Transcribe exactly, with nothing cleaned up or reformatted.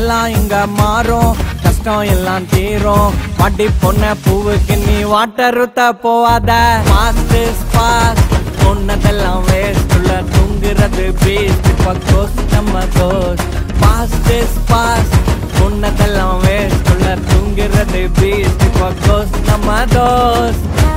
எல்லாம் இங்க மாறும், கஷ்டம் எல்லாம் தீரும். மாட்டி பொண்ண பூவுக்கு நீ வாட்டர் ஊத்த போவாத. பாஸ்ட் இஸ் பாஸ்ட், பொண்ணதெல்லாம் வேஸ்ட். உள்ள தூங்குறது பீஸ்ட், இப்ப கோஸ் நம்ம கோஸ். பாஸ்ட் இஸ் பாஸ்ட், பொண்ணதெல்லாம் வேஸ்ட். உள்ள தூங்குறது பீஸ்ட், இப்ப கோஸ் நம்ம தோஸ்.